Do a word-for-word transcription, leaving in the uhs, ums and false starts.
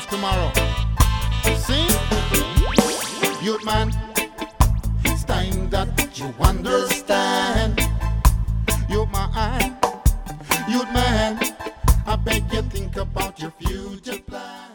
of tomorrow. See? Youth man, it's time that you understand. Youth man, youth man, I beg you think about your future plan.